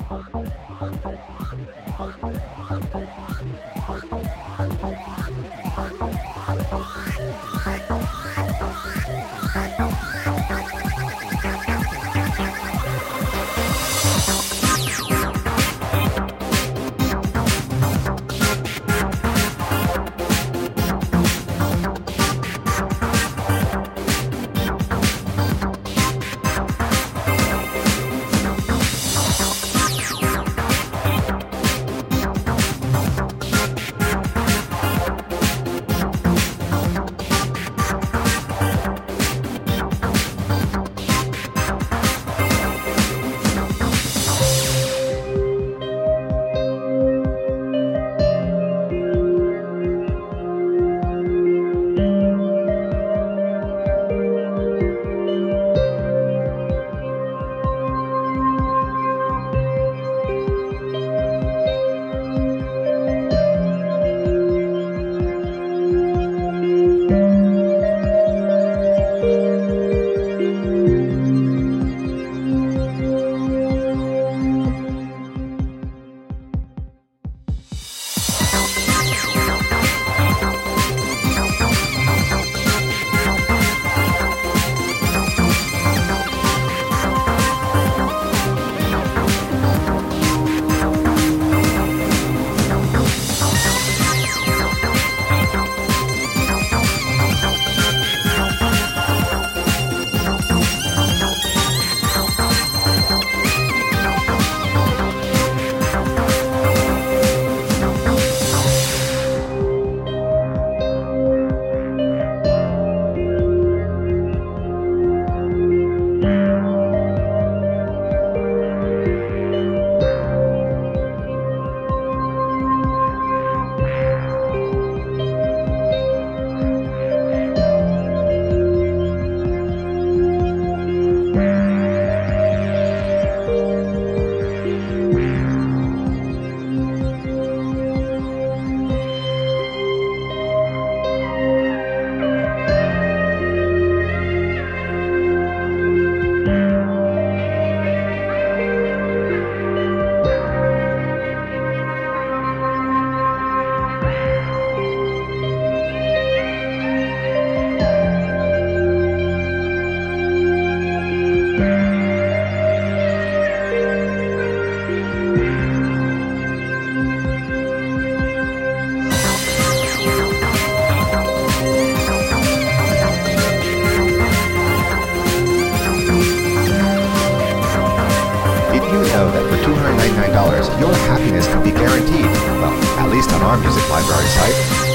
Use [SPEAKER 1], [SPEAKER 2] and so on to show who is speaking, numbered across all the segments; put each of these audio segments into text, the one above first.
[SPEAKER 1] your happiness can be guaranteed. Well, at least on our music library site.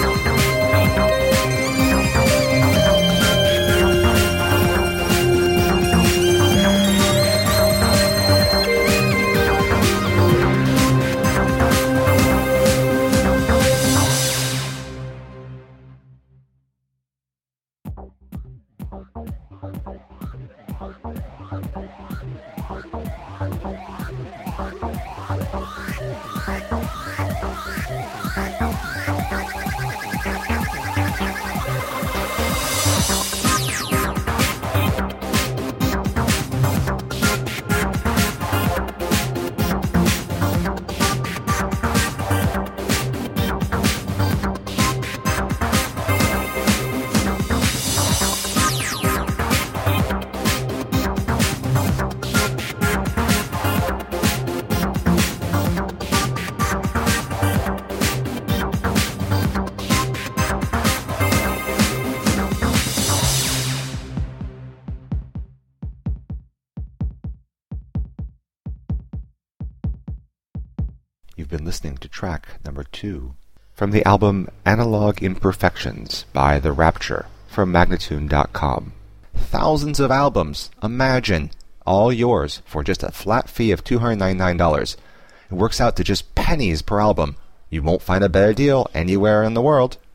[SPEAKER 1] You've been listening to track number 2 from the album Analog Imperfections by The Rapture from Magnatune.com. Thousands of albums, imagine, all yours for just a flat fee of $299. It works out to just pennies per album. You won't find a better deal anywhere in the world.